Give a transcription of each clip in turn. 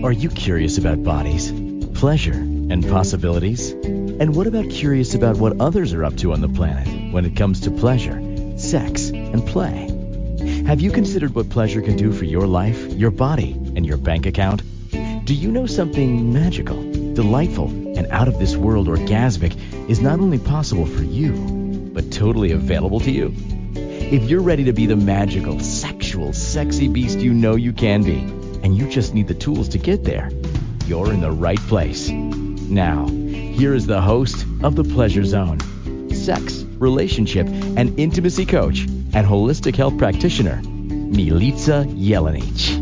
Are you curious about bodies, pleasure, and possibilities? And what about curious about what others are up to on the planet when it comes to pleasure, sex, and play? Have you considered what pleasure can do for your life, your body, and your bank account? Do you know something magical, delightful, and out of this world orgasmic is not only possible for you, but totally available to you? If you're ready to be the magical, sexual, sexy beast you know you can be, and you just need the tools to get there, you're in the right place. Now, here is the host of The Pleasure Zone, sex, relationship, and intimacy coach and holistic health practitioner, Milica Jelenic.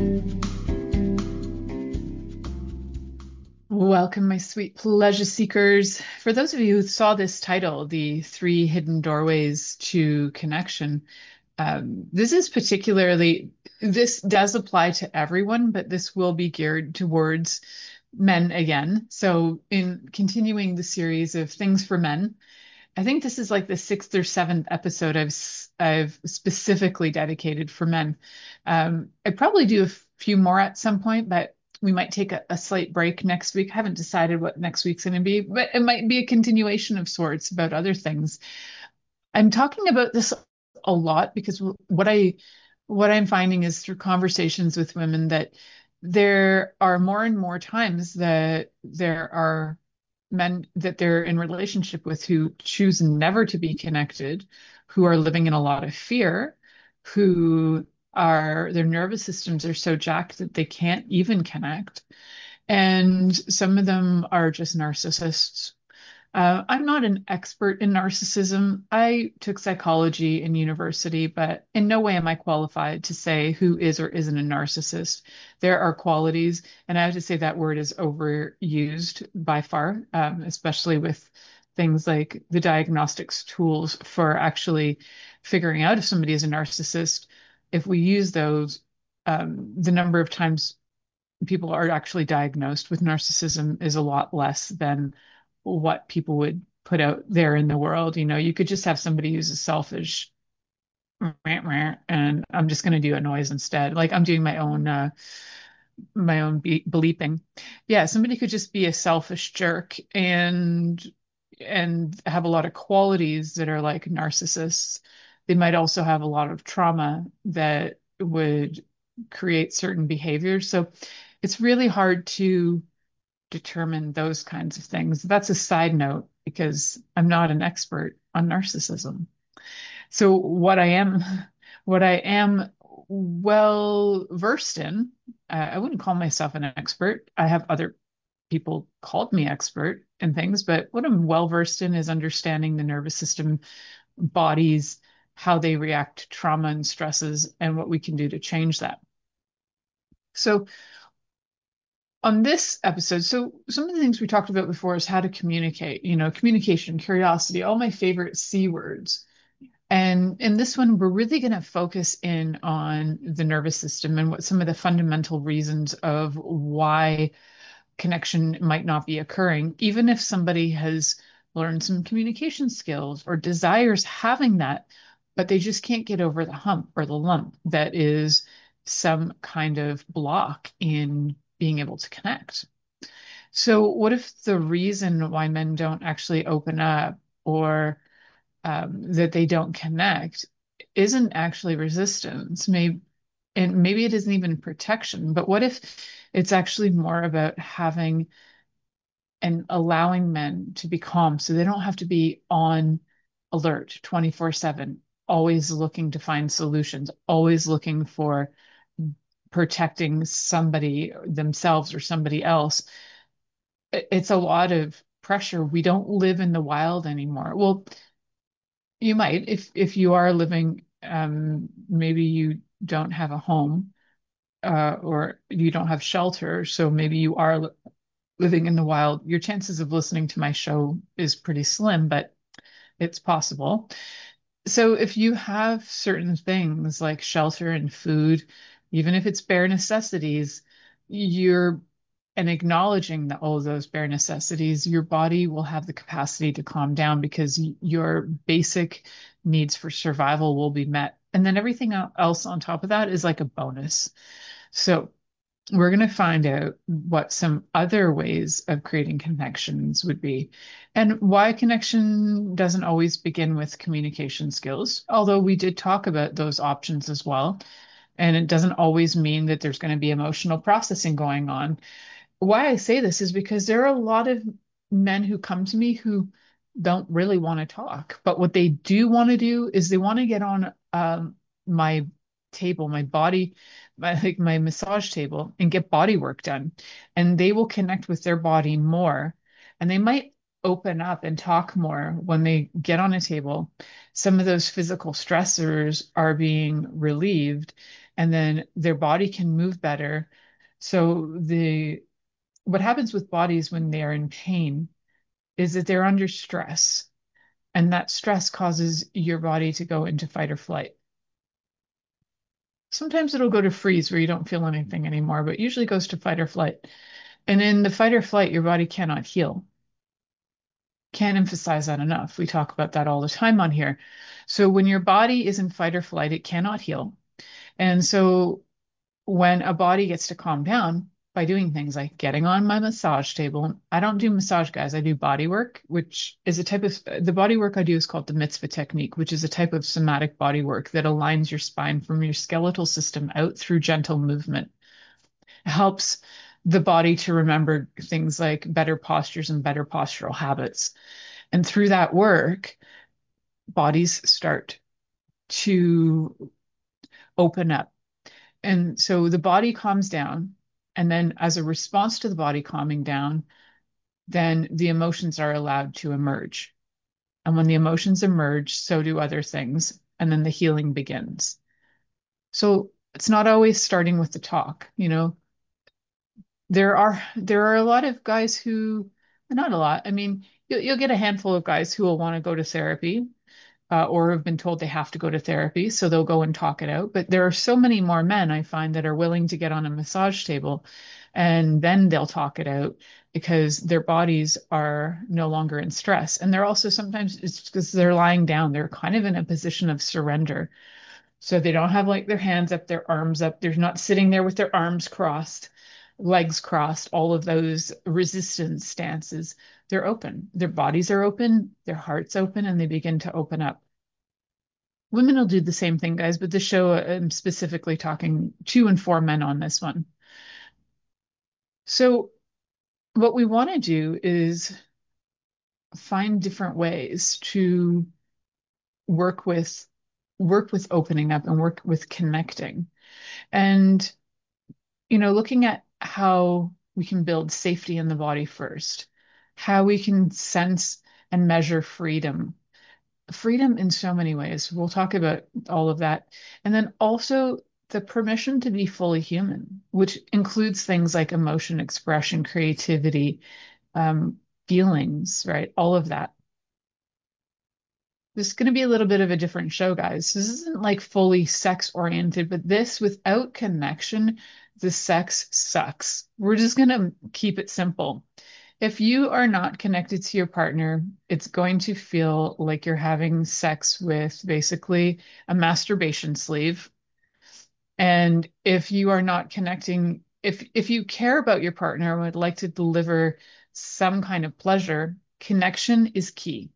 Welcome, my sweet pleasure seekers. For those of you who saw this title, The Three Hidden Doorways to Connection, this does apply to everyone, but this will be geared towards men again. So in continuing the series of things for men, I think this is like the 6th or 7th episode I've specifically dedicated for men. I'd probably do a few more at some point, but we might take a slight break next week. I haven't decided what next week's going to be, but it might be a continuation of sorts about other things. I'm talking about this a lot because what I'm finding is through conversations with women that there are more and more times that there are men that they're in relationship with who choose never to be connected, who are living in a lot of fear, who are their nervous systems are so jacked that they can't even connect. And some of them are just narcissists. I'm not an expert in narcissism. I took psychology in university, but in no way am I qualified to say who is or isn't a narcissist. There are qualities, and I have to say that word is overused by far, especially with things like the diagnostics tools for actually figuring out if somebody is a narcissist. If we use those, the number of times people are actually diagnosed with narcissism is a lot less than what people would put out there in the world. You know, you could just have somebody who's a selfish and I'm just going to do a noise instead. Like I'm doing my own bleeping. Yeah, somebody could just be a selfish jerk and have a lot of qualities that are like narcissists. They might also have a lot of trauma that would create certain behaviors. So it's really hard to determine those kinds of things. That's a side note because I'm not an expert on narcissism. So what I am well versed in, I wouldn't call myself an expert. I have other people called me expert in things, but what I'm well versed in is understanding the nervous system, bodies, how they react to trauma and stresses, and what we can do to change that. So on this episode, so some of the things we talked about before is how to communicate, communication, curiosity, all my favorite C words. And in this one, we're really going to focus in on the nervous system and what some of the fundamental reasons of why connection might not be occurring, even if somebody has learned some communication skills or desires having that, but they just can't get over the hump or the lump that is some kind of block in being able to connect. So, what if the reason why men don't actually open up or that they don't connect isn't actually resistance? Maybe it isn't even protection, but what if it's actually more about having and allowing men to be calm so they don't have to be on alert 24/7, always looking to find solutions, always looking for protecting somebody, themselves or somebody else. It's a lot of pressure. We don't live in the wild anymore. Well, you might if you are living, maybe you don't have a home, or you don't have shelter, so maybe you are living in the wild. Your chances of listening to my show is pretty slim, but it's possible. So if you have certain things like shelter and food, even if it's bare necessities, you're and acknowledging that all of those bare necessities, your body will have the capacity to calm down because your basic needs for survival will be met. And then everything else on top of that is like a bonus. So we're going to find out what some other ways of creating connections would be and why connection doesn't always begin with communication skills, although we did talk about those options as well. And it doesn't always mean that there's going to be emotional processing going on. Why I say this is because there are a lot of men who come to me who don't really want to talk, but what they do want to do is they want to get on my table, my body, my massage table, and get body work done. And they will connect with their body more, and they might open up and talk more when they get on a table. Some of those physical stressors are being relieved, and then their body can move better. So the what happens with bodies when they are in pain is that they're under stress, and that stress causes your body to go into fight or flight. Sometimes it'll go to freeze where you don't feel anything anymore, but usually goes to fight or flight. And in the fight or flight, your body cannot heal. Can't emphasize that enough. We talk about that all the time on here. So when your body is in fight or flight, it cannot heal. And so when a body gets to calm down by doing things like getting on my massage table. I don't do massage, guys. I do body work, which is a type of the body work I do is called the mitzvah technique, which is a type of somatic body work that aligns your spine from your skeletal system out through gentle movement. It helps the body to remember things like better postures and better postural habits. And through that work, bodies start to open up. And so the body calms down. And then, as a response to the body calming down, then the emotions are allowed to emerge. And when the emotions emerge, so do other things. And then the healing begins. So it's not always starting with the talk. There are a lot of guys who, not a lot. I mean, you'll get a handful of guys who will want to go to therapy, or have been told they have to go to therapy, so they'll go and talk it out. But there are so many more men I find that are willing to get on a massage table and then they'll talk it out because their bodies are no longer in stress. And they're also sometimes it's because they're lying down, they're kind of in a position of surrender. So they don't have like their hands up, their arms up. They're not sitting there with their arms crossed, legs crossed, all of those resistance stances. They're open. Their bodies are open, their heart's open, and they begin to open up. Women will do the same thing, guys, but this show I'm specifically talking to and for men on this one. So what we want to do is find different ways to work with work with opening up and work with connecting. And looking at how we can build safety in the body first, how we can sense and measure freedom in so many ways. We'll talk about all of that. And then also the permission to be fully human, which includes things like emotion expression, creativity, um, feelings, right? All of that. This is going to be a little bit of a different show, guys. This isn't like fully sex oriented, but this without connection, the sex sucks. We're just going to keep it simple. If you are not connected to your partner, it's going to feel like you're having sex with basically a masturbation sleeve. And if you are not connecting, if you care about your partner and would like to deliver some kind of pleasure, connection is key.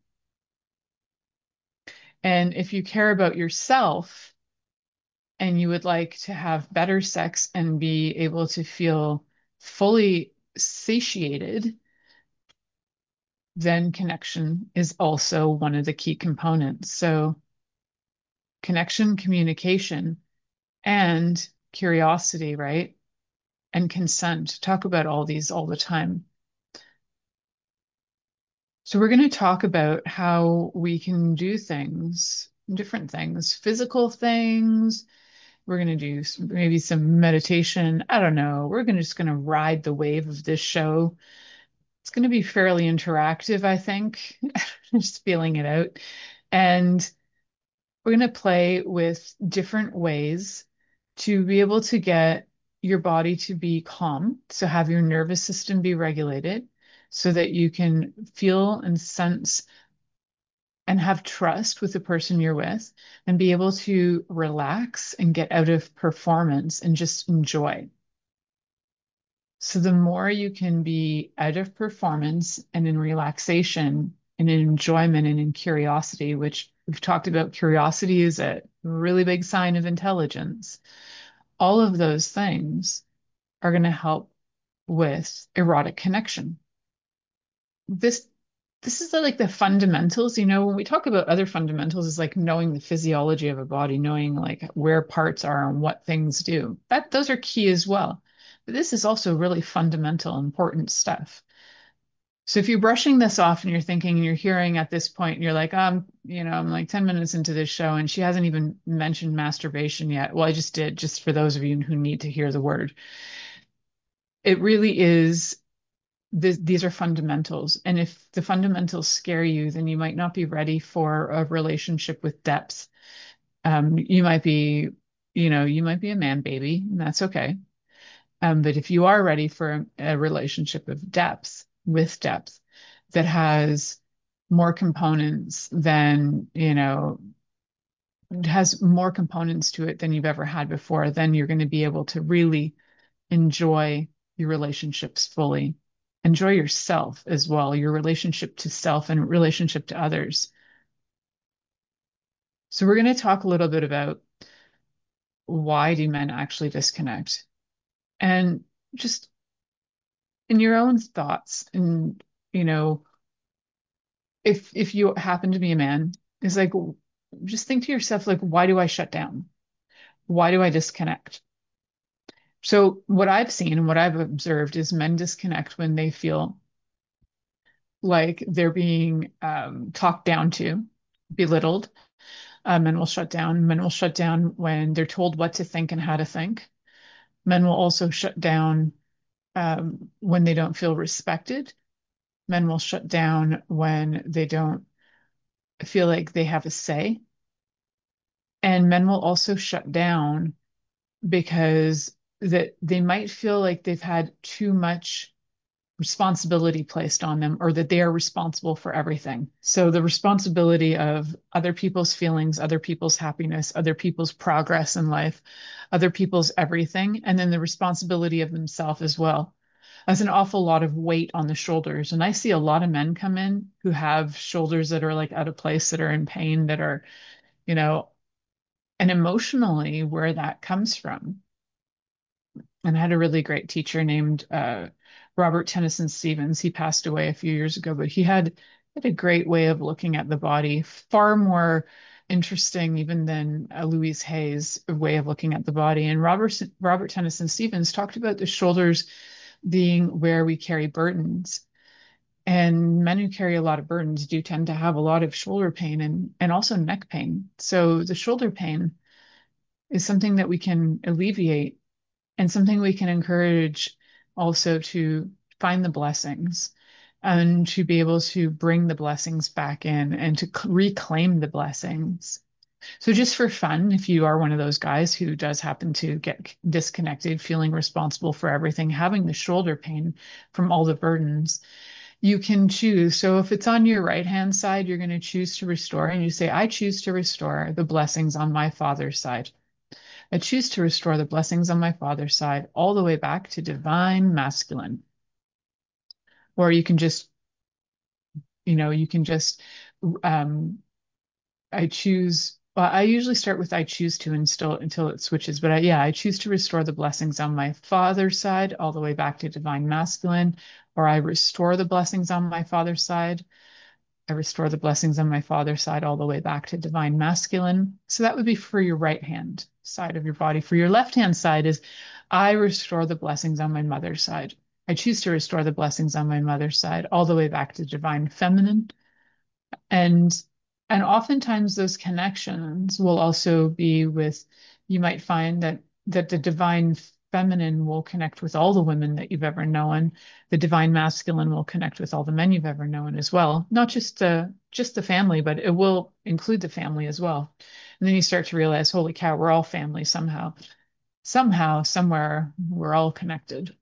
And if you care about yourself and you would like to have better sex and be able to feel fully satiated, then connection is also one of the key components. So, connection, communication, and curiosity, right? And consent. Talk about all these all the time. So, we're going to talk about how we can do things, different things, physical things. We're going to do maybe some meditation. I don't know. Just going to ride the wave of this show. It's going to be fairly interactive, I think. Just feeling it out. And we're going to play with different ways to be able to get your body to be calm. So have your nervous system be regulated so that you can feel and sense and have trust with the person you're with and be able to relax and get out of performance and just enjoy. So the more you can be out of performance and in relaxation and in enjoyment and in curiosity, which we've talked about, curiosity is a really big sign of intelligence. All of those things are going to help with erotic connection. This this is like the fundamentals, when we talk about other fundamentals, is like knowing the physiology of a body, knowing like where parts are and what things do. That those are key as well. But this is also really fundamental, important stuff. So if you're brushing this off and you're thinking and you're hearing at this point, and you're like, I'm like 10 minutes into this show and she hasn't even mentioned masturbation yet. Well, I just did, just for those of you who need to hear the word. It really is these are fundamentals. And if the fundamentals scare you, then you might not be ready for a relationship with depth. You might be, you might be a man baby, and that's okay. But if you are ready for a relationship of depth, with depth, that has more components than, has more components to it than you've ever had before, then you're going to be able to really enjoy your relationships fully. Enjoy yourself as well, your relationship to self and relationship to others. So we're going to talk a little bit about why do men actually disconnect? And just in your own thoughts, and you know, if you happen to be a man, is like just think to yourself, like, why do I shut down? Why do I disconnect? So what I've seen and what I've observed is men disconnect when they feel like they're being talked down to, belittled. Men will shut down. Men will shut down when they're told what to think and how to think. Men will also shut down when they don't feel respected. Men will shut down when they don't feel like they have a say. And men will also shut down because that they might feel like they've had too much responsibility placed on them, or that they are responsible for everything. So the responsibility of other people's feelings, other people's happiness, other people's progress in life, other people's everything, and then the responsibility of themselves as well. That's an awful lot of weight on the shoulders. And I see a lot of men come in who have shoulders that are like out of place, that are in pain, that are, you know, and emotionally where that comes from. And I had a really great teacher named Robert Tennyson Stevens. He passed away a few years ago, but he had a great way of looking at the body, far more interesting even than Louise Hay's way of looking at the body. And Robert Tennyson Stevens talked about the shoulders being where we carry burdens. And men who carry a lot of burdens do tend to have a lot of shoulder pain and also neck pain. So the shoulder pain is something that we can alleviate and something we can encourage also to find the blessings and to be able to bring the blessings back in and to reclaim the blessings. So, just for fun, if you are one of those guys who does happen to get disconnected, feeling responsible for everything, having the shoulder pain from all the burdens, you can choose. So, if it's on your right hand side, you're going to choose to restore, and you say, I choose to restore the blessings on my father's side. I choose to restore the blessings on my father's side all the way back to divine masculine. Or you can just, you can just, um, I choose, well, I usually start with I choose to until it switches. But I choose to restore the blessings on my father's side all the way back to divine masculine. Or I restore the blessings on my father's side. I restore the blessings on my father's side all the way back to divine masculine. So that would be for your right hand side of your body. For your left hand side is I restore the blessings on my mother's side. I choose to restore the blessings on my mother's side all the way back to divine feminine. And and oftentimes those connections will also be with, you might find that the divine feminine will connect with all the women that you've ever known. The divine masculine will connect with all the men you've ever known as well. Not just the family, but it will include the family as well. And then you start to realize, holy cow, we're all family somehow. Somehow, somewhere, we're all connected.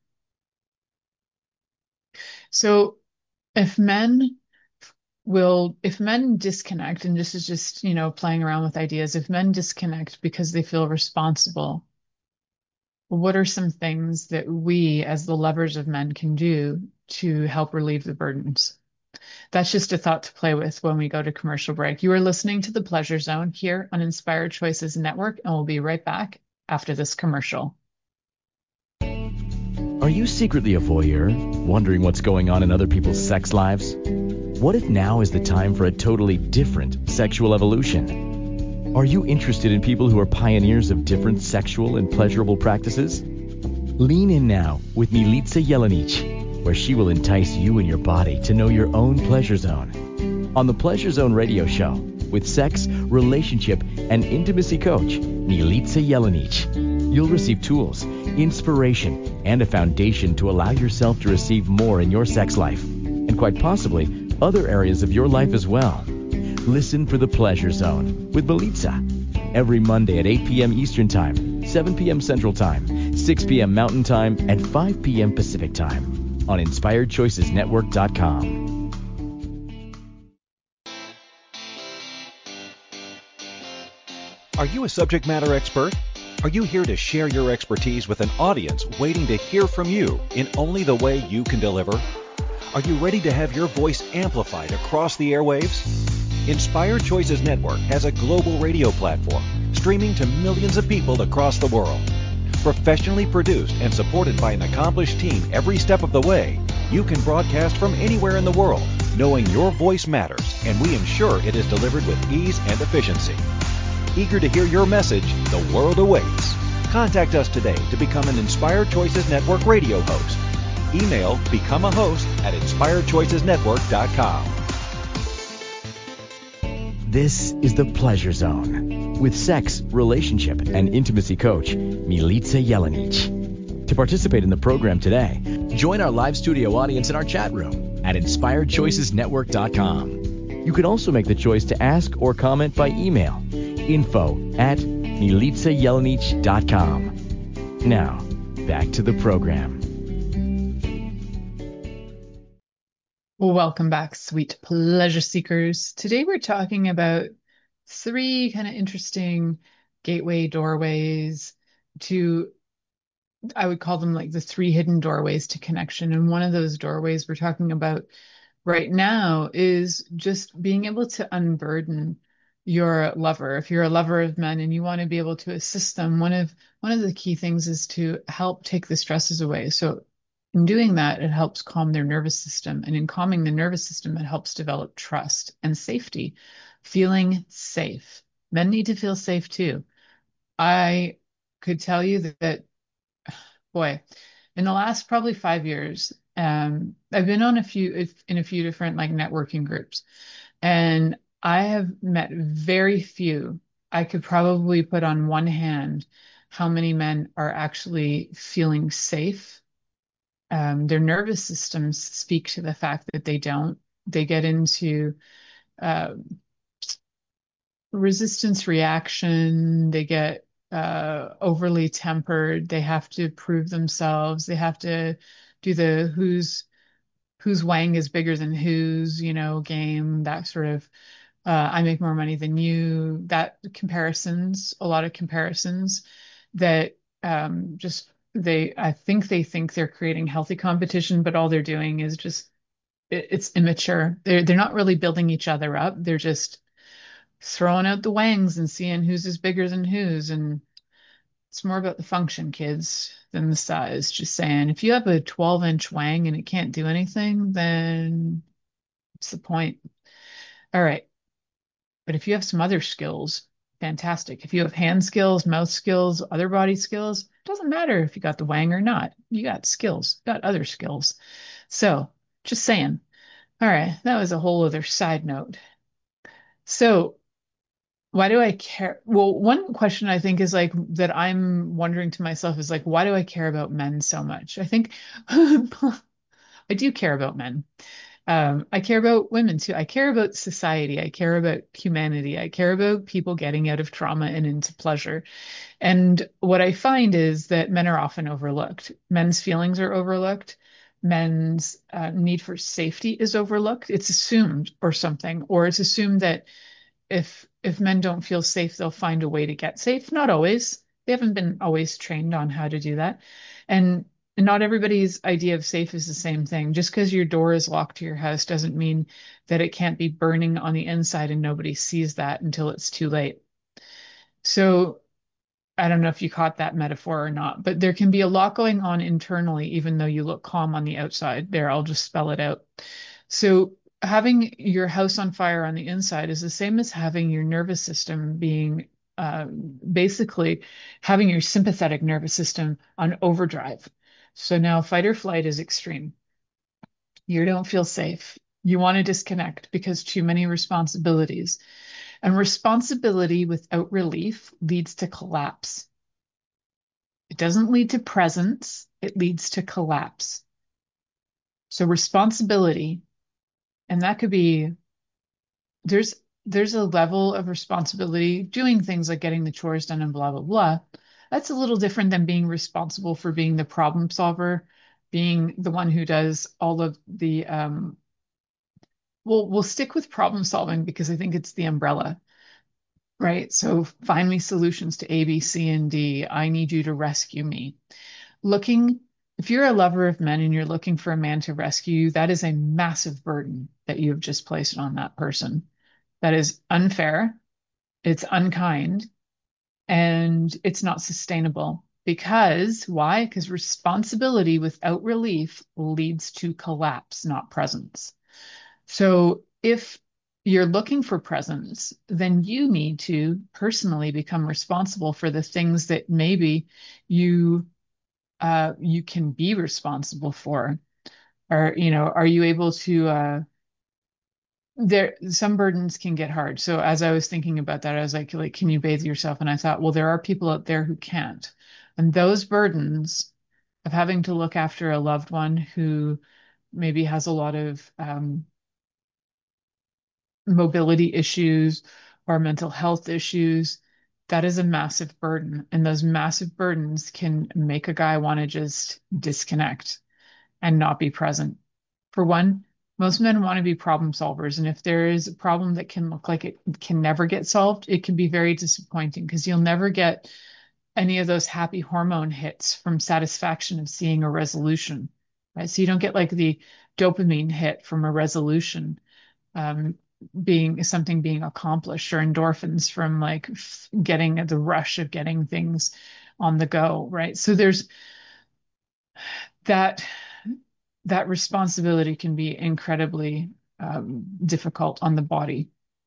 So if men if men disconnect, and this is just, playing around with ideas, if men disconnect because they feel responsible, what are some things that we, as the lovers of men, can do to help relieve the burdens? That's just a thought to play with when we go to commercial break. You are listening to The Pleasure Zone here on Inspired Choices Network, and we'll be right back after this commercial. Are you secretly a voyeur, wondering what's going on in other people's sex lives? What if now is the time for a totally different sexual evolution? Are you interested in people who are pioneers of different sexual and pleasurable practices? Lean in now with Milica Jelenic, where she will entice you and your body to know your own pleasure zone. On the Pleasure Zone radio show, with sex, relationship, and intimacy coach, Milica Jelenic, you'll receive tools, inspiration, and a foundation to allow yourself to receive more in your sex life, and quite possibly other areas of your life as well. Listen for The Pleasure Zone with Milica every Monday at 8 p.m. Eastern Time, 7 p.m. Central Time, 6 p.m. Mountain Time, and 5 p.m. Pacific Time on InspiredChoicesNetwork.com. Are you a subject matter expert? Are you here to share your expertise with an audience waiting to hear from you in only the way you can deliver? Are you ready to have your voice amplified across the airwaves? Inspired Choices Network has a global radio platform streaming to millions of people across the world. Professionally produced and supported by an accomplished team every step of the way, you can broadcast from anywhere in the world, knowing your voice matters, and we ensure it is delivered with ease and efficiency. Eager to hear your message, the world awaits. Contact us today to become an Inspired Choices Network radio host. Email become a host at inspiredchoicesnetwork.com. This is The Pleasure Zone with sex, relationship, and intimacy coach, Milica Jelenic. To participate in the program today, join our live studio audience in our chat room at inspiredchoicesnetwork.com. You can also make the choice to ask or comment by email, info@milicajelenic.com. Now, back to the program. Welcome back, sweet pleasure seekers. Today we're talking about three kind of interesting gateway doorways to, I would call them like the three hidden doorways to connection. And one of those doorways we're talking about right now is just being able to unburden your lover. If you're a lover of men and you want to be able to assist them, one of the key things is to help take the stresses away. So in doing that, it helps calm their nervous system. And in calming the nervous system, it helps develop trust and safety, feeling safe. Men need to feel safe too. I could tell you that, boy, in the last probably 5 years, I've been on in a few different like networking groups, and I have met very few. I could probably put on one hand how many men are actually feeling safe. Their nervous systems speak to the fact that they don't. They get into uh, resistance reaction. They get overly tempered. They have to prove themselves. They have to do the whose wang is bigger than whose, game, that sort of I make more money than you, that comparisons, a lot of comparisons that just they think they're creating healthy competition, but all they're doing is just it's immature. They're not really building each other up. They're just throwing out the wangs and seeing whose is bigger than whose. And it's more about the function, kids, than the size. Just saying, if you have a 12-inch wang and it can't do anything, then what's the point? All right. But if you have some other skills, fantastic. If you have hand skills, mouth skills, other body skills, it doesn't matter if you got the wang or not. You got skills, you got other skills. So just saying. All right. That was a whole other side note. So why do I care? Well, one question I think is like that I'm wondering to myself is like, why do I care about men so much? I think I do care about men. I care about women too. I care about society. I care about humanity. I care about people getting out of trauma and into pleasure. And what I find is that men are often overlooked. Men's feelings are overlooked. Men's need for safety is overlooked. It's assumed or something, or it's assumed that if men don't feel safe, they'll find a way to get safe. Not always. They haven't been always trained on how to do that. And not everybody's idea of safe is the same thing. Just because your door is locked to your house doesn't mean that it can't be burning on the inside and nobody sees that until it's too late. So I don't know if you caught that metaphor or not, but there can be a lot going on internally, even though you look calm on the outside. There, I'll just spell it out. So having your house on fire on the inside is the same as having your nervous system being basically having your sympathetic nervous system on overdrive. So now fight or flight is extreme. You don't feel safe. You want to disconnect because too many responsibilities. And responsibility without relief leads to collapse. It doesn't lead to presence, it leads to collapse. So responsibility, and that could be there's there's a level of responsibility doing things like getting the chores done and blah blah blah. That's a little different than being responsible for being the problem solver, being the one who does all of the we'll stick with problem solving because I think it's the umbrella, right? So find me solutions to A, B, C, and D. I need you to rescue me. Looking, if you're a lover of men and you're looking for a man to rescue you, that is a massive burden that you have just placed on that person. That is unfair, it's unkind, and it's not sustainable. Because why? Because responsibility without relief leads to collapse, not presence. So if you're looking for presence, then you need to personally become responsible for the things that maybe you you can be responsible for. Or, are you able to there some burdens can get hard. So as I was thinking about that, I was like, can you bathe yourself? And I thought, well, there are people out there who can't. And those burdens of having to look after a loved one who maybe has a lot of mobility issues or mental health issues, that is a massive burden. And those massive burdens can make a guy want to just disconnect and not be present. For one, most men want to be problem solvers. And if there is a problem that can look like it can never get solved, it can be very disappointing because you'll never get any of those happy hormone hits from satisfaction of seeing a resolution, right? So you don't get like the dopamine hit from a resolution um, being accomplished or endorphins from like getting the rush of getting things on the go, right? So there's that that responsibility can be incredibly difficult on the body.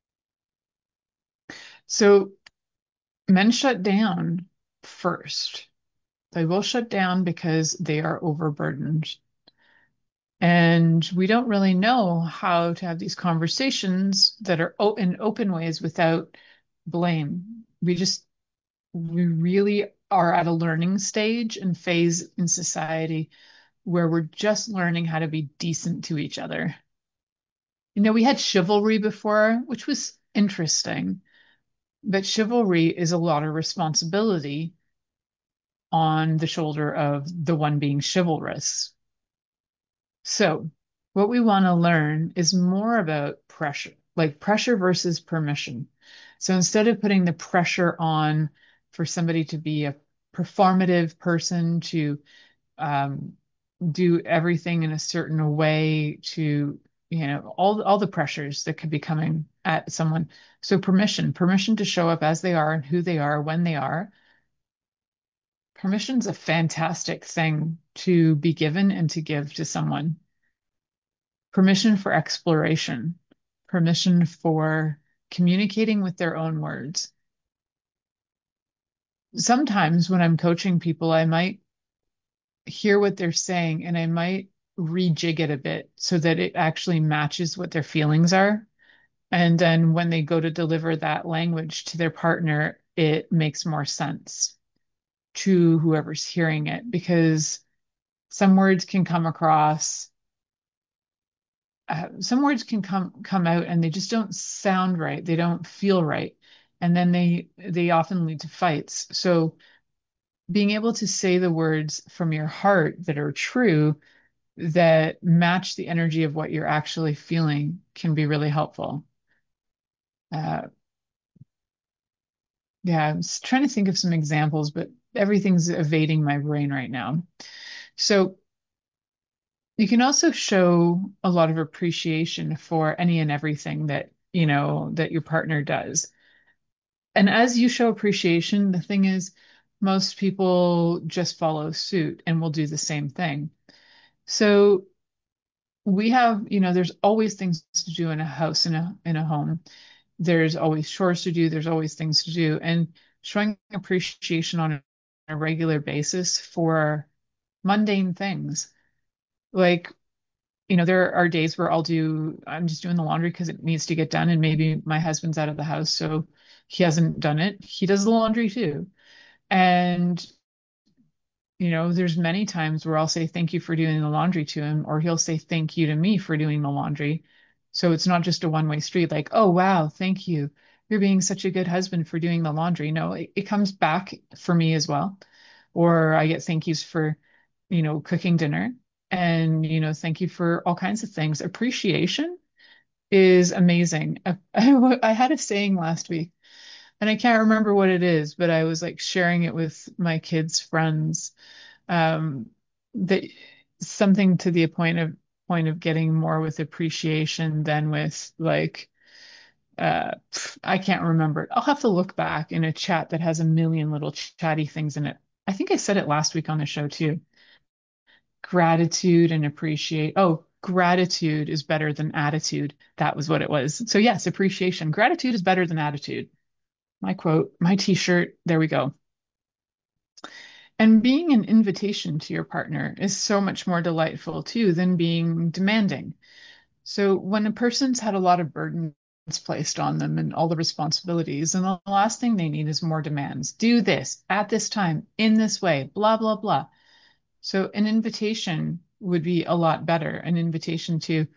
So men shut down first. They will shut down because they are overburdened. And we don't really know how to have these conversations that are in open ways without blame. We really are at a learning stage and phase in society where we're just learning how to be decent to each other. We had chivalry before, which was interesting, but chivalry is a lot of responsibility on the shoulder of the one being chivalrous. So, what we want to learn is more about pressure, like pressure versus permission. So, instead of putting the pressure on for somebody to be a performative person, to um, do everything in a certain way, to all the pressures that could be coming at someone. So permission to show up as they are and who they are when they are. Permission's a fantastic thing to be given and to give to someone. Permission for exploration, permission for communicating with their own words. Sometimes when I'm coaching people, I might hear what they're saying and I might rejig it a bit so that it actually matches what their feelings are. And then when they go to deliver that language to their partner, it makes more sense to whoever's hearing it because some words can come across, some words can come out and they just don't sound right. They don't feel right. And then they often lead to fights. So being able to say the words from your heart that are true that match the energy of what you're actually feeling can be really helpful. Uh, Yeah, I was trying to think of some examples, but everything's evading my brain right now. So you can also show a lot of appreciation for any and everything that, that your partner does. And as you show appreciation, the thing is, most people just follow suit and will do the same thing. So we have, there's always things to do in a house, in a home. There's always chores to do, there's always things to do. And showing appreciation on a regular basis for mundane things. Like, there are days where I'm just doing the laundry because it needs to get done, and maybe my husband's out of the house, so he hasn't done it. He does the laundry too. And there's many times where I'll say thank you for doing the laundry to him, or he'll say thank you to me for doing the laundry. So it's not just a one-way street, like, oh, wow, thank you. You're being such a good husband for doing the laundry. No, it comes back for me as well. Or I get thank yous for, cooking dinner. And, thank you for all kinds of things. Appreciation is amazing. I had a saying last week, and I can't remember what it is, but I was like sharing it with my kids' friends, um, that something to the point of getting more with appreciation than with like I can't remember it. I'll have to look back in a chat that has a million little chatty things in it. I think I said it last week on the show too. Gratitude and appreciate. Oh, gratitude is better than attitude. That was what it was. So yes, appreciation. Gratitude is better than attitude. My quote, my t-shirt. There we go. And being an invitation to your partner is so much more delightful too than being demanding. So when a person's had a lot of burdens placed on them and all the responsibilities, and the last thing they need is more demands. Do this at this time, in this way, blah, blah, blah. So an invitation would be a lot better. An invitation to,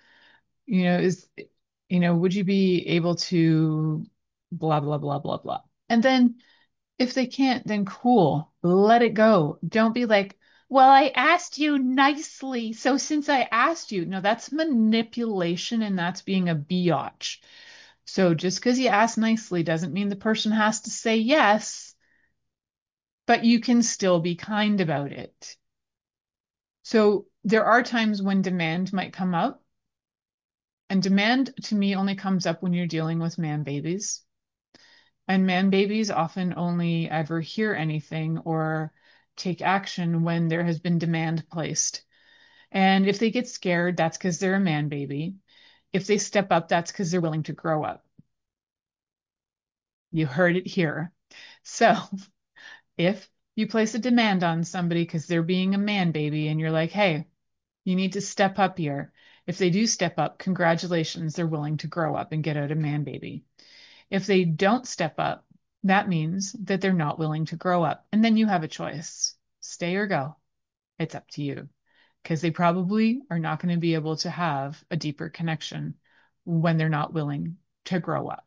would you be able to blah, blah, blah, blah, blah. And then if they can't, then cool, let it go. Don't be like, well, I asked you nicely. So since I asked you, no, that's manipulation and that's being a biatch. So just because you ask nicely doesn't mean the person has to say yes, but you can still be kind about it. So there are times when demand might come up, and demand to me only comes up when you're dealing with man babies. And man babies often only ever hear anything or take action when there has been demand placed. And if they get scared, that's because they're a man baby. If they step up, that's because they're willing to grow up. You heard it here. So if you place a demand on somebody because they're being a man baby and you're like, hey, you need to step up here. If they do step up, congratulations, they're willing to grow up and get out of man baby. If they don't step up, that means that they're not willing to grow up. And then you have a choice, stay or go. It's up to you because they probably are not going to be able to have a deeper connection when they're not willing to grow up.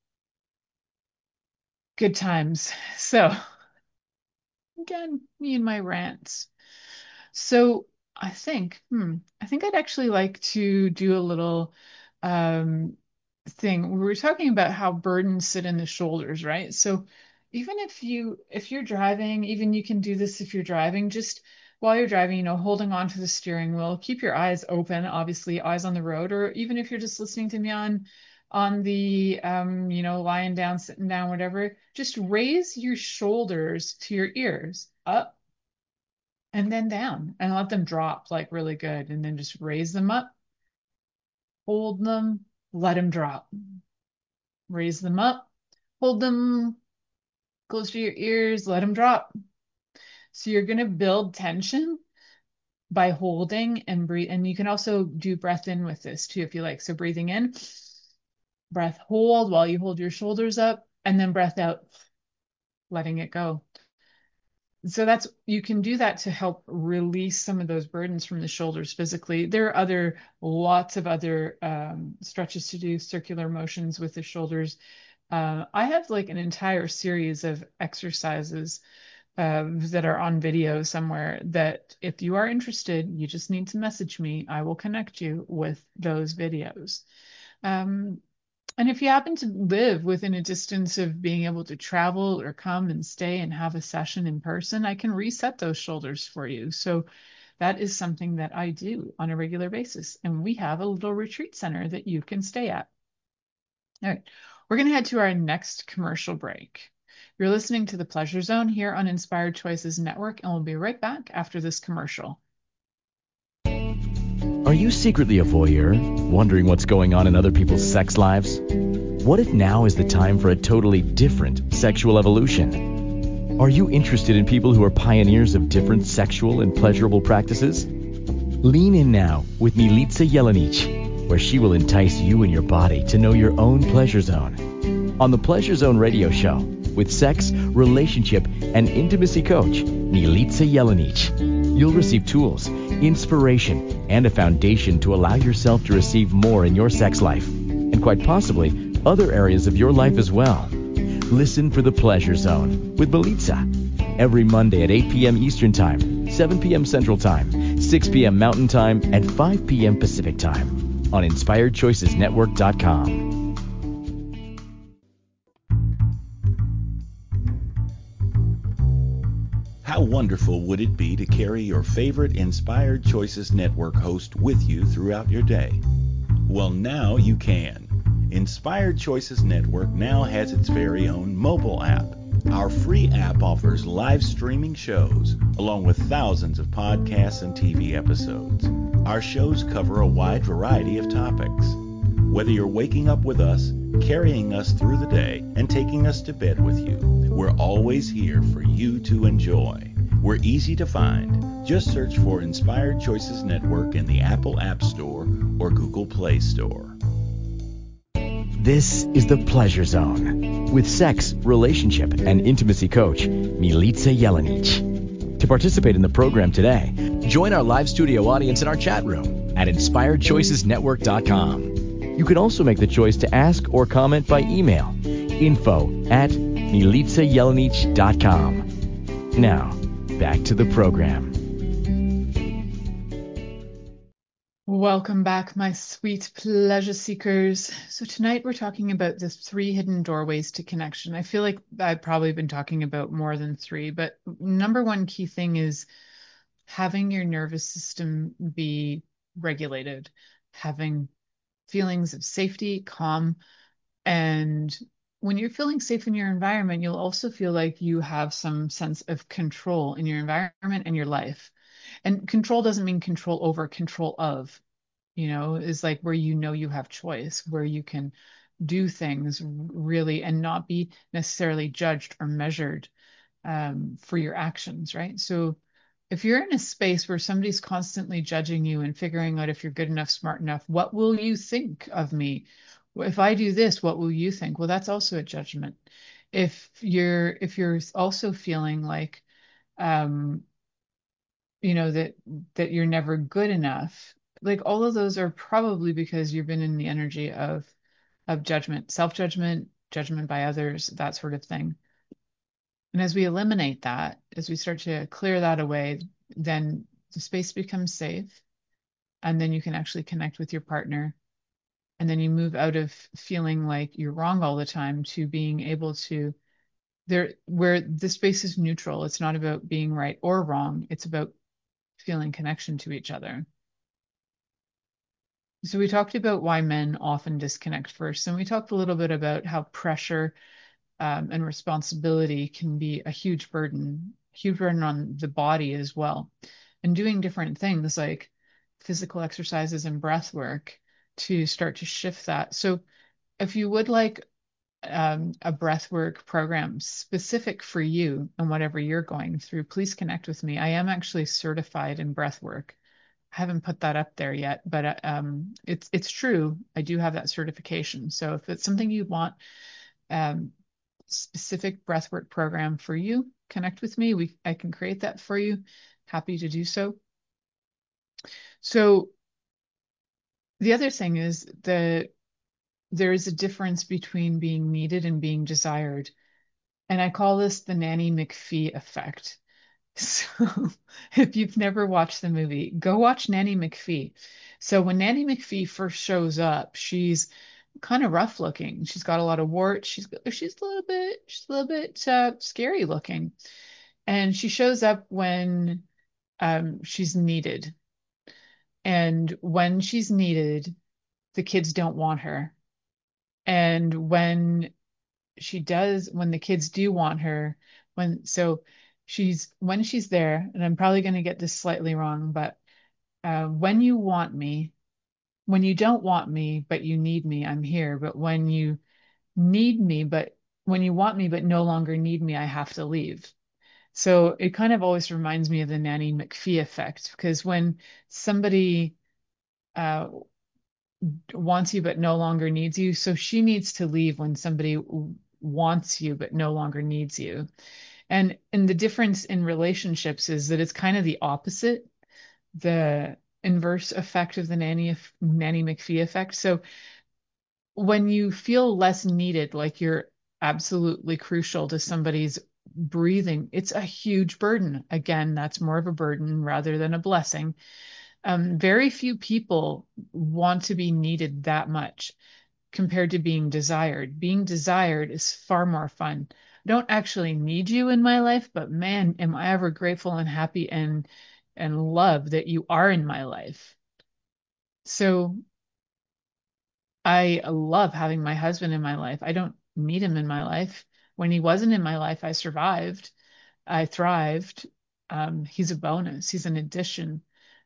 Good times. So, again, me and my rants. So, I think I'd actually like to do a little um, thing. We were talking about how burdens sit in the shoulders, right? So even if you're driving, even you can do this if you're driving, just while you're driving, holding on to the steering wheel, keep your eyes open, obviously eyes on the road, or even if you're just listening to me on the lying down, sitting down, whatever, just raise your shoulders to your ears, up and then down, and let them drop like really good, and then just raise them up, hold them, let them drop. Raise them up, hold them close to your ears, let them drop. So you're going to build tension by holding and breathe. And you can also do breath in with this too, if you like. So breathing in, breath hold while you hold your shoulders up, and then breath out, letting it go. So you can do that to help release some of those burdens from the shoulders physically. There are lots of other stretches to do, circular motions with the shoulders. I have like an entire series of exercises that are on video somewhere that if you are interested, you just need to message me. I will connect you with those videos. Um, And if you happen to live within a distance of being able to travel or come and stay and have a session in person, I can reset those shoulders for you. So that is something that I do on a regular basis. And we have a little retreat center that you can stay at. All right, we're going to head to our next commercial break. You're listening to The Pleasure Zone here on Inspired Choices Network, and we'll be right back after this commercial. Are you secretly a voyeur, wondering what's going on in other people's sex lives? What if now is the time for a totally different sexual evolution? Are you interested in people who are pioneers of different sexual and pleasurable practices? Lean in now with Milica Jelenic, where she will entice you and your body to know your own pleasure zone. On the Pleasure Zone radio show, with sex, relationship, and intimacy coach, Milica Jelenic, you'll receive tools, inspiration, and a foundation to allow yourself to receive more in your sex life, and quite possibly other areas of your life as well. Listen for The Pleasure Zone with Milica every Monday at 8 p.m. Eastern Time, 7 p.m. Central Time, 6 p.m. Mountain Time, and 5 p.m. Pacific Time on InspiredChoicesNetwork.com. How wonderful would it be to carry your favorite Inspired Choices Network host with you throughout your day? Well, now you can. Inspired Choices Network now has its very own mobile app. Our free app offers live streaming shows, along with thousands of podcasts and TV episodes. Our shows cover a wide variety of topics. Whether you're waking up with us, carrying us through the day, and taking us to bed with you, we're always here for you to enjoy. We're easy to find. Just search for Inspired Choices Network in the Apple App Store or Google Play Store. This is The Pleasure Zone with sex, relationship, and intimacy coach, Milica Jelenic. To participate in the program today, join our live studio audience in our chat room at InspiredChoicesNetwork.com. You can also make the choice to ask or comment by email, info@MilicaJelenic.com. Now, back to the program. Welcome back, my sweet pleasure seekers. So tonight we're talking about the 3 hidden doorways to connection. I feel like I've probably been talking about more than 3, but number one key thing is having your nervous system be regulated, having feelings of safety, calm, and when you're feeling safe in your environment, you'll also feel like you have some sense of control in your environment and your life. And control doesn't mean control over, control of, is like where you have choice, where you can do things really and not be necessarily judged or measured for your actions, right? So if you're in a space where somebody's constantly judging you and figuring out if you're good enough, smart enough, what will you think of me? If I do this, what will you think? Well, that's also a judgment. If you're also feeling like um that you're never good enough, like all of those are probably because you've been in the energy of judgment, self-judgment, judgment by others, that sort of thing. And as we eliminate that, as we start to clear that away, then the space becomes safe, and then you can actually connect with your partner, and then you move out of feeling like you're wrong all the time to being able to there where the space is neutral. It's not about being right or wrong, it's about feeling connection to each other. So we talked about why men often disconnect first, and we talked a little bit about how pressure and responsibility can be a huge burden on the body as well. And doing different things like physical exercises and breath work to start to shift that. So if you would like a breathwork program specific for you and whatever you're going through, please connect with me. I am actually certified in breathwork. I haven't put that up there yet, but it's true. I do have that certification. So if it's something you want, specific breathwork program for you, connect with me. I can create that for you. Happy to do so. So the other thing is that there is a difference between being needed and being desired. And I call this the Nanny McPhee effect. So if you've never watched the movie, go watch Nanny McPhee. So when Nanny McPhee first shows up, she's kind of rough looking. She's got a lot of warts. She's a little bit scary looking. And she shows up when she's needed. And when she's needed, the kids don't want her. And when the kids do want her, when she's there, and I'm probably going to get this slightly wrong, but when you want me, when you don't want me, but you need me, I'm here. But when you need me, but when you want me, but no longer need me, I have to leave. So it kind of always reminds me of the Nanny McPhee effect, because when somebody uh, wants you but no longer needs you, so she needs to leave when somebody wants you but no longer needs you. And the difference in relationships is that it's kind of the opposite, the inverse effect of the Nanny McPhee effect. So when you feel less needed, like you're absolutely crucial to somebody's breathing, it's a huge burden. Again, that's more of a burden rather than a blessing. Very few people want to be needed that much compared to being desired. Being desired is far more fun. I don't actually need you in my life, but man, am I ever grateful and happy and love that you are in my life. So I love having my husband in my life. I don't need him in my life. When he wasn't in my life, I survived. I thrived. He's a bonus. He's an addition.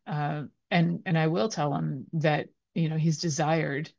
And I will tell him that, he's desired.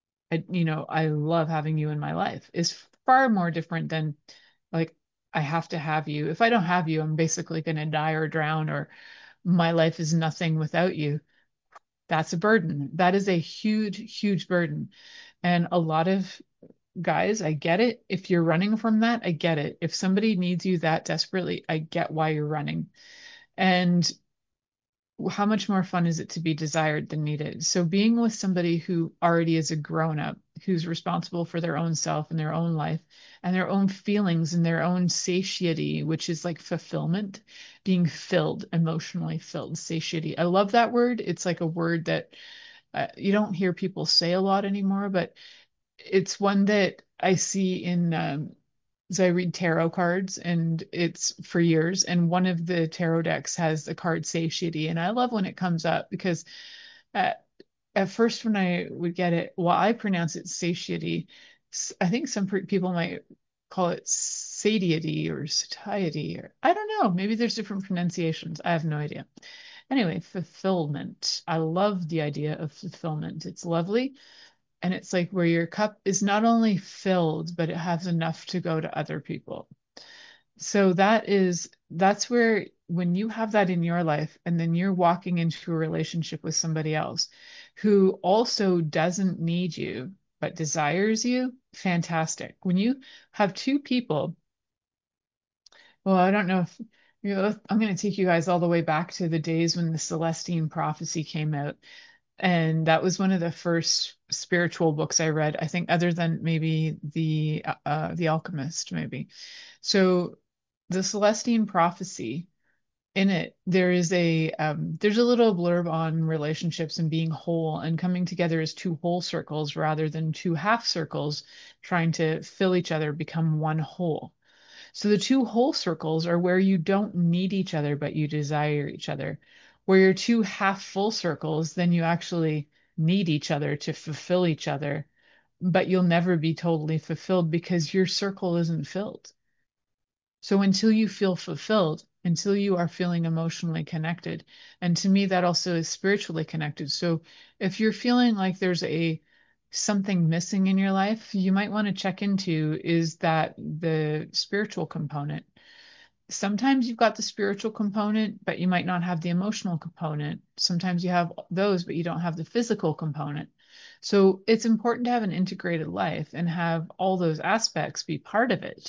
I love having you in my life. Is far more different than like I have to have you. If I don't have you, I'm basically going to die or drown, or my life is nothing without you. That's a burden. That is a huge, huge burden. And a lot of guys, I get it. If you're running from that, I get it. If somebody needs you that desperately, I get why you're running. And how much more fun is it to be desired than needed? So being with somebody who already is a grown up, who's responsible for their own self and their own life and their own feelings and their own satiety, which is like fulfillment, being filled, emotionally filled, satiety. I love that word. It's like a word that you don't hear people say a lot anymore, but it's one that I see in so I read tarot cards, and it's for years. And one of the tarot decks has the card satiety. And I love when it comes up because at, at first, when I would get it, well, I pronounce it satiety. I think some people might call it satiety or satiety, or I don't know. Maybe there's different pronunciations. I have no idea. Anyway, fulfillment. I love the idea of fulfillment. It's lovely. And it's like where your cup is not only filled, but it has enough to go to other people. So that's where when you have that in your life and then you're walking into a relationship with somebody else who also doesn't need you but desires you, fantastic. When you have two people, well, I don't know if I'm going to take you guys all the way back to the days when the Celestine prophecy came out. And that was one of the first spiritual books I read, I think, other than maybe the Alchemist, maybe. So the Celestine prophecy, in it, there's a little blurb on relationships and being whole and coming together as two whole circles rather than two half circles trying to fill each other, become one whole. So the two whole circles are where you don't need each other, but you desire each other. Where you're two half full circles, then you actually need each other to fulfill each other, but you'll never be totally fulfilled because your circle isn't filled. So until you feel fulfilled, until you are feeling emotionally connected, and to me, that also is spiritually connected. So if you're feeling like there's something missing in your life, you might want to check into is that the spiritual component. Sometimes you've got the spiritual component, but you might not have the emotional component. Sometimes you have those, but you don't have the physical component. So it's important to have an integrated life and have all those aspects be part of it.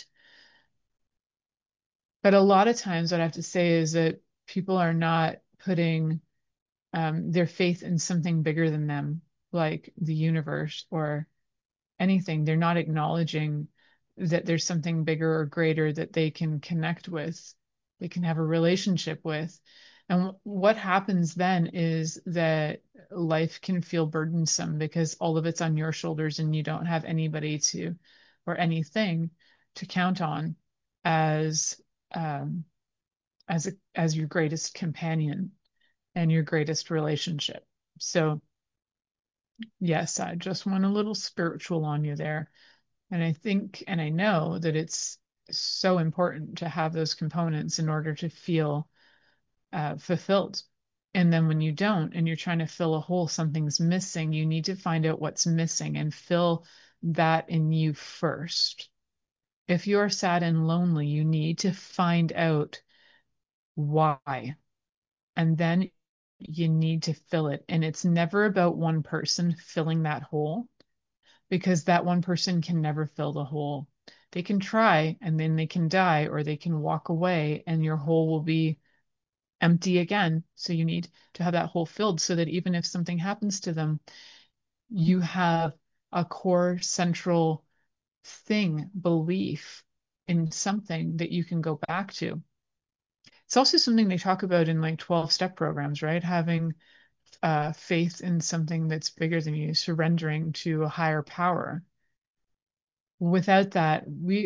But a lot of times, what I have to say is that people are not putting their faith in something bigger than them, like the universe or anything. They're not acknowledging that there's something bigger or greater that they can connect with, they can have a relationship with. And what happens then is that life can feel burdensome because all of it's on your shoulders and you don't have anybody to or anything to count on as um, as your greatest companion and your greatest relationship. So yes, I just went a little spiritual on you there. And I think and I know that it's so important to have those components in order to feel fulfilled. And then when you don't and you're trying to fill a hole, something's missing, you need to find out what's missing and fill that in you first. If you're sad and lonely, you need to find out why. And then you need to fill it. And it's never about one person filling that hole because that one person can never fill the hole. They can try and then they can die or they can walk away and your hole will be empty again. So you need to have that hole filled so that even if something happens to them, you have a core central thing, belief in something that you can go back to. It's also something they talk about in like 12-step programs, right? Having faith in something that's bigger than you, surrendering to a higher power. Without that,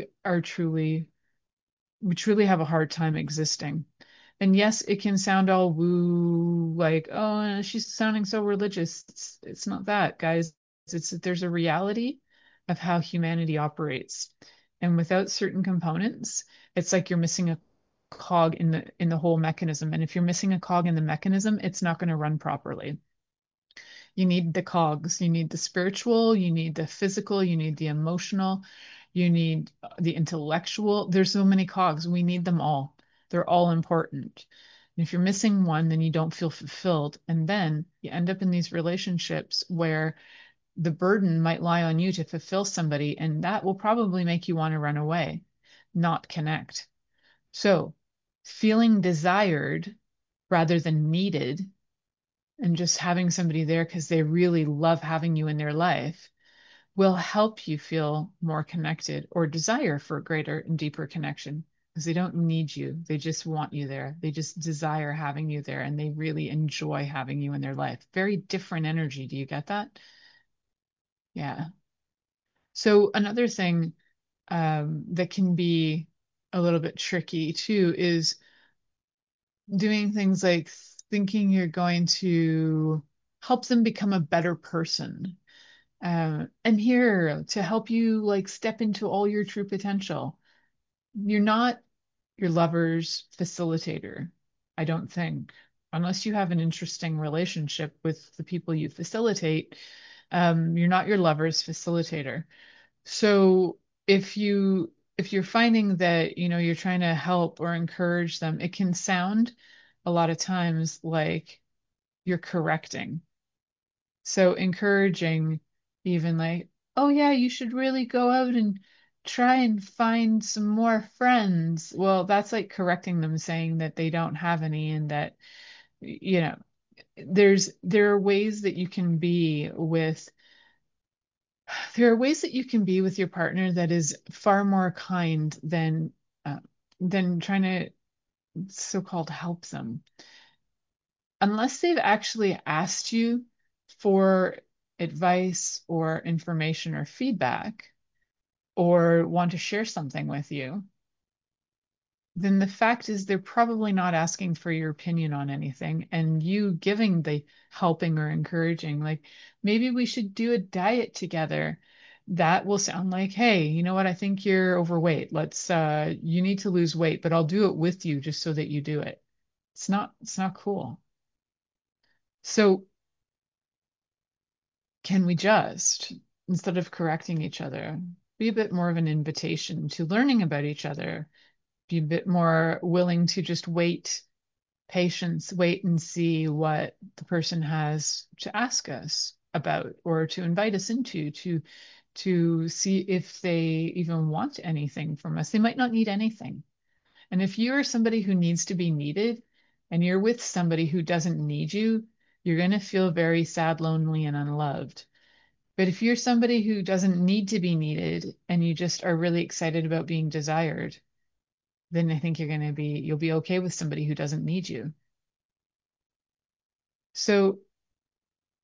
we truly have a hard time existing. And yes, it can sound all woo, like, oh, she's sounding so religious. It's not that, guys. It's that there's a reality of how humanity operates. And without certain components, it's like you're missing a cog in the whole mechanism. And if you're missing a cog in the mechanism, it's not going to run properly. You need the cogs. You need the spiritual, you need the physical, you need the emotional, you need the intellectual. There's so many cogs. We need them all. They're all important. And if you're missing one, then you don't feel fulfilled. And then you end up in these relationships where the burden might lie on you to fulfill somebody, and that will probably make you want to run away, not connect. So, feeling desired rather than needed and just having somebody there because they really love having you in their life will help you feel more connected or desire for a greater and deeper connection because they don't need you. They just want you there. They just desire having you there and they really enjoy having you in their life. Very different energy. Do you get that? Yeah. So another thing that can be a little bit tricky too is doing things like thinking you're going to help them become a better person. I'm here to help you like step into all your true potential. You're not your lover's facilitator, I don't think, unless you have an interesting relationship with the people you facilitate. You're not your lover's facilitator. So if you're finding that, you're trying to help or encourage them, it can sound a lot of times like you're correcting. So encouraging, even like, oh yeah, you should really go out and try and find some more friends. Well, that's like correcting them, saying that they don't have any and that, you know, there are ways that you can be with there are ways that you can be with your partner that is far more kind uh, than trying to so-called help them. Unless they've actually asked you for advice or information or feedback or want to share something with you, then the fact is they're probably not asking for your opinion on anything. And you giving the helping or encouraging, like maybe we should do a diet together. That will sound like, hey, you know what? I think you're overweight. You need to lose weight, but I'll do it with you just so that you do it. It's not cool. So can we just, instead of correcting each other, be a bit more of an invitation to learning about each other, be a bit more willing to just wait and see what the person has to ask us about or to invite us into to see if they even want anything from us. They might not need anything. And if you're somebody who needs to be needed and you're with somebody who doesn't need you, you're going to feel very sad, lonely, and unloved. But if you're somebody who doesn't need to be needed and you just are really excited about being desired, then I think you'll be okay with somebody who doesn't need you. So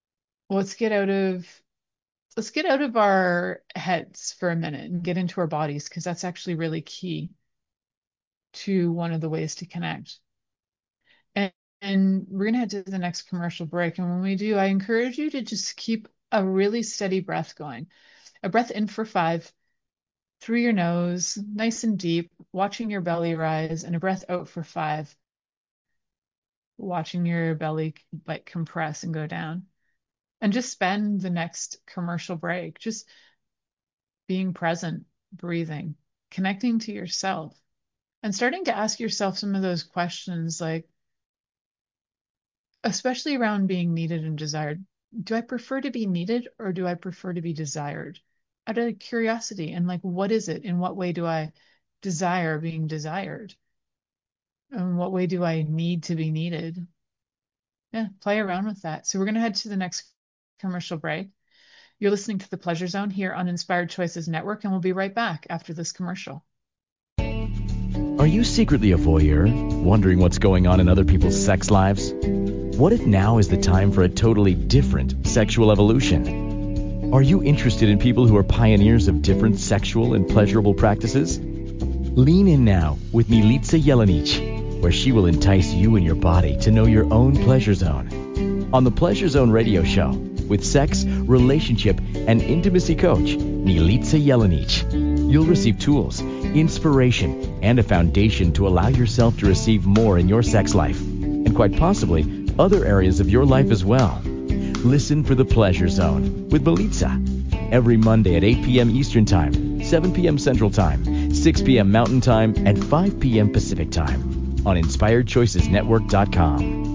Well, let's get out of our heads for a minute and get into our bodies because that's actually really key to one of the ways to connect. And, and we're gonna head to the next commercial break. And when we do, I encourage you to just keep a really steady breath going. A breath in for 5 through your nose, nice and deep, watching your belly rise, and a breath out for 5, watching your belly like compress and go down. And just spend the next commercial break just being present, breathing, connecting to yourself, and starting to ask yourself some of those questions, like, especially around being needed and desired. Do I prefer to be needed or do I prefer to be desired? Out of curiosity, and like, what is it? In what way do I desire being desired? In what way do I need to be needed? Yeah, play around with that. So we're going to head to the next commercial break. You're listening to The Pleasure Zone here on Inspired Choices Network, and we'll be right back after this commercial. Are you secretly a voyeur, wondering what's going on in other people's sex lives? What if now is the time for a totally different sexual evolution? Are you interested in people who are pioneers of different sexual and pleasurable practices? Lean in now with Milica Jelenic, where she will entice you and your body to know your own pleasure zone. On the Pleasure Zone radio show, with sex, relationship, and intimacy coach, Milica Jelenic, you'll receive tools, inspiration, and a foundation to allow yourself to receive more in your sex life, and quite possibly other areas of your life as well. Listen for The Pleasure Zone with Milica every Monday at 8 p.m. Eastern Time, 7 p.m. Central Time, 6 p.m. Mountain Time, and 5 p.m. Pacific Time on InspiredChoicesNetwork.com.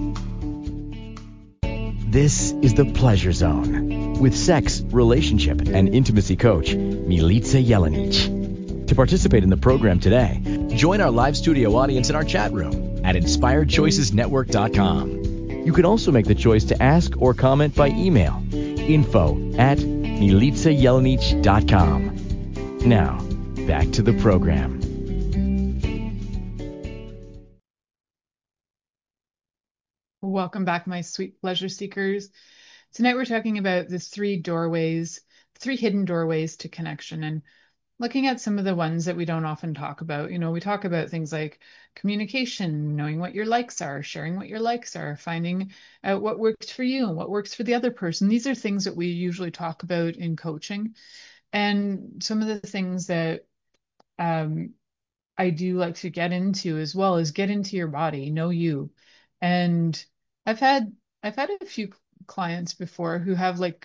This is The Pleasure Zone with sex, relationship, and intimacy coach, Milica Jelenic. To participate in the program today, join our live studio audience in our chat room at InspiredChoicesNetwork.com. You can also make the choice to ask or comment by email, info@milicajelenic.com. Now, back to the program. Welcome back, my sweet pleasure seekers. Tonight we're talking about the 3 hidden doorways to connection, and looking at some of the ones that we don't often talk about. We talk about things like communication, knowing what your likes are, sharing what your likes are, finding out what works for you and what works for the other person. These are things that we usually talk about in coaching. And some of the things that I do like to get into as well is get into your body, know you. And I've had I've had a few clients before who have like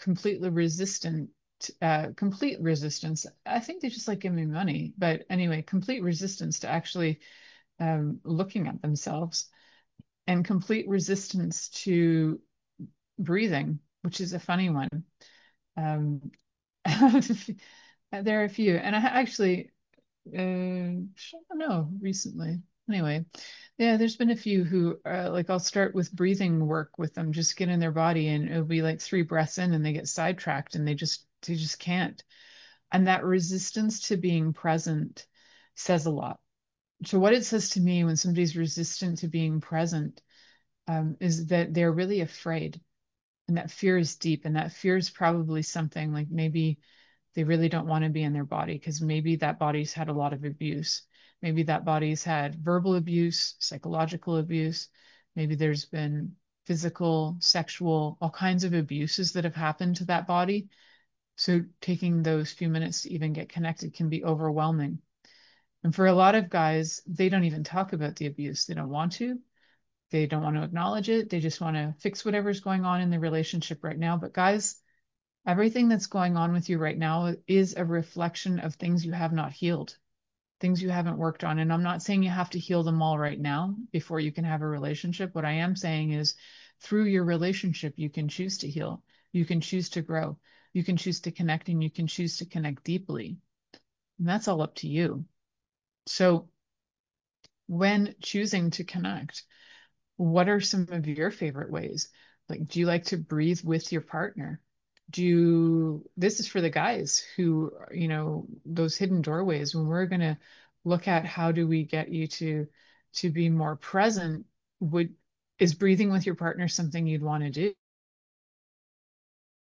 complete resistance. I think they just like giving me money, but anyway, complete resistance to actually looking at themselves, and complete resistance to breathing, which is a funny one. Um, there are a few, and I actually I don't know, recently. Anyway, yeah, there's been a few who like, I'll start with breathing work with them, just get in their body, and it'll be like 3 breaths in and they get sidetracked and they just can't. And that resistance to being present says a lot. So what it says to me when somebody's resistant to being present, is that they're really afraid, and that fear is deep, and that fear is probably something like, maybe they really don't want to be in their body because maybe that body's had a lot of abuse. Maybe that body's had verbal abuse, psychological abuse. Maybe there's been physical, sexual, all kinds of abuses that have happened to that body. So taking those few minutes to even get connected can be overwhelming. And for a lot of guys, they don't even talk about the abuse. They don't want to. They don't want to acknowledge it. They just want to fix whatever's going on in the relationship right now. But guys, everything that's going on with you right now is a reflection of things you have not healed, things you haven't worked on. And I'm not saying you have to heal them all right now before you can have a relationship. What I am saying is, through your relationship, you can choose to heal. You can choose to grow. You can choose to connect, and you can choose to connect deeply. And that's all up to you. So when choosing to connect, what are some of your favorite ways? Like, do you like to breathe with your partner? This is for the guys who, those hidden doorways, when we're going to look at how do we get you to be more present, is breathing with your partner something you'd want to do?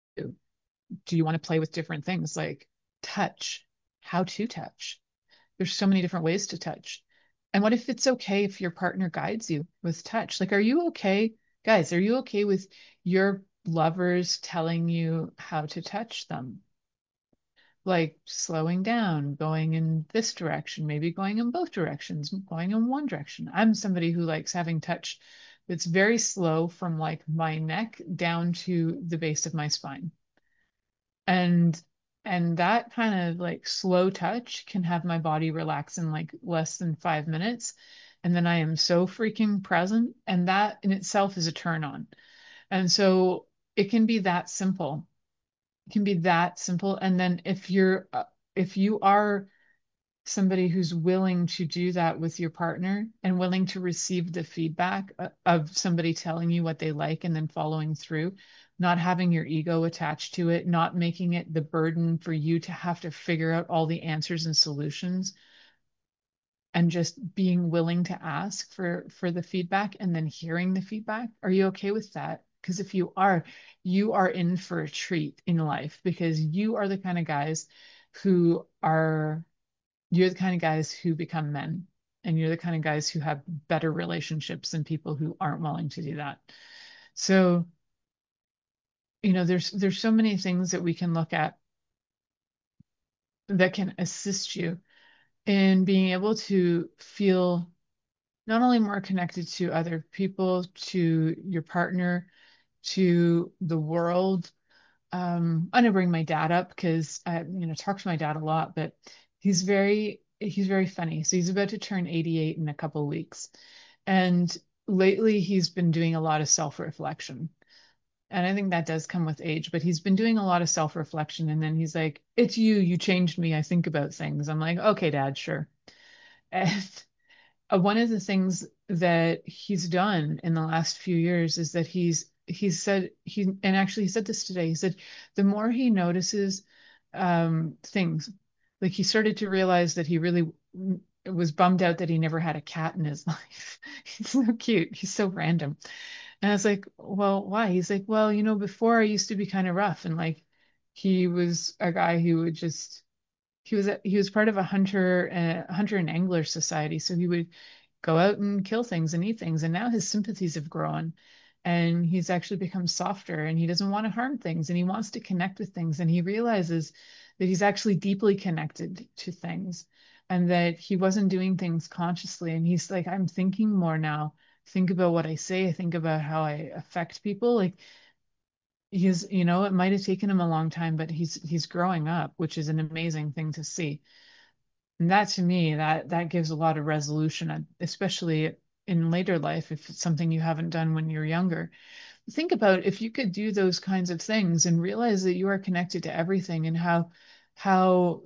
Do you want to play with different things like touch? How to touch? There's so many different ways to touch. And what if it's okay if your partner guides you with touch? Like, are you okay, guys? Are you okay with your lovers telling you how to touch them? Like slowing down, going in this direction, maybe going in both directions, going in one direction. I'm somebody who likes having touch that's very slow from like my neck down to the base of my spine. And that kind of like slow touch can have my body relax in like less than 5 minutes. And then I am so freaking present. And that in itself is a turn on. And so it can be that simple. It can be that simple. And then if you are somebody who's willing to do that with your partner and willing to receive the feedback of somebody telling you what they like and then following through, not having your ego attached to it, not making it the burden for you to have to figure out all the answers and solutions, and just being willing to ask for the feedback and then hearing the feedback. Are you okay with that? Because if you are in for a treat in life, because you are the kind of guys who are you're the kind of guys who become men, and you're the kind of guys who have better relationships than people who aren't willing to do that. So, there's so many things that we can look at that can assist you in being able to feel not only more connected to other people, to your partner, to the world. I'm gonna bring my dad up because I, talk to my dad a lot, but he's very funny. So he's about to turn 88 in a couple of weeks. And lately he's been doing a lot of self-reflection. And I think that does come with age, but he's been doing a lot of self-reflection. And then he's like, "It's you changed me. I think about things." I'm like, "Okay, Dad, sure." And one of the things that he's done in the last few years is that he's said and actually he said this today. He said the more he notices things, like he started to realize that he really was bummed out that he never had a cat in his life. He's so cute. He's so random. And I was like, "Well, why?" He's like, "Well, before I used to be kind of rough, and like he was a guy who would just he was part of a hunter and angler society, so he would go out and kill things and eat things. And now his sympathies have grown, and he's actually become softer, and he doesn't want to harm things, and he wants to connect with things, and he realizes that he's actually deeply connected to things, and that he wasn't doing things consciously. And he's like, I'm thinking more now. Think about what I say. I think about how I affect people. Like it might have taken him a long time, but he's growing up, which is an amazing thing to see. And that to me, that gives a lot of resolution, especially in later life, if it's something you haven't done when you're younger. Think about if you could do those kinds of things and realize that you are connected to everything, and how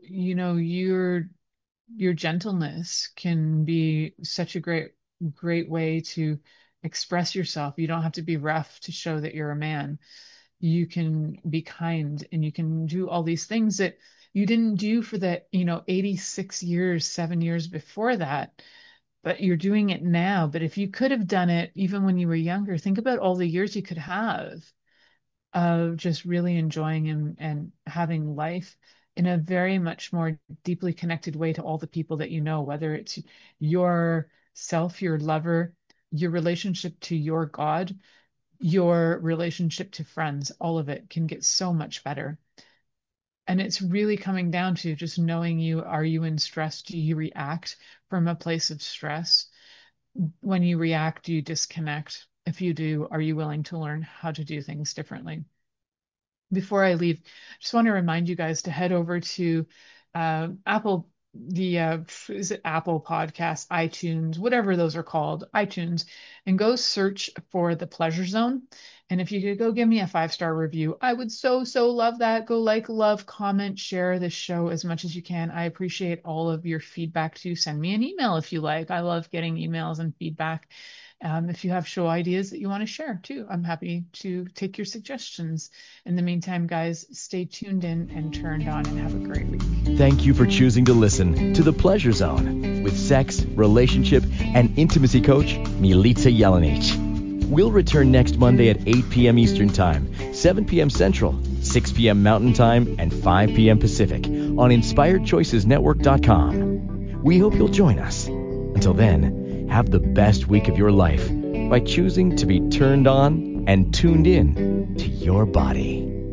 your gentleness can be such a great way to express yourself. You don't have to be rough to show that you're a man. You can be kind, and you can do all these things that you didn't do for the 86 years, 7 years before that, but you're doing it now. But if you could have done it even when you were younger, think about all the years you could have of just really enjoying and having life in a very much more deeply connected way to all the people that you know, whether it's yourself, your lover, your relationship to your God, your relationship to friends. All of it can get so much better. And it's really coming down to just knowing are you in stress? Do you react from a place of stress? When you react, do you disconnect? If you do, are you willing to learn how to do things differently? Before I leave, I just want to remind you guys to head over to Apple, is it Apple Podcasts, iTunes, whatever those are called, iTunes, and go search for The Pleasure Zone. And if you could go give me a 5-star review, I would so love that. Go like, love, comment, share this show as much as you can. I appreciate all of your feedback too. Send me an email if you like. I love getting emails and feedback. If you have show ideas that you want to share too, I'm happy to take your suggestions. In the meantime, guys, stay tuned in and turned on, and have a great week. Thank you for choosing to listen to The Pleasure Zone with sex, relationship, and intimacy coach Milica Jelenic. We'll return next Monday at 8 p.m. Eastern Time, 7 p.m. Central, 6 p.m. Mountain Time and 5 p.m. Pacific on InspiredChoicesNetwork.com. We hope you'll join us. Until then, have the best week of your life by choosing to be turned on and tuned in to your body.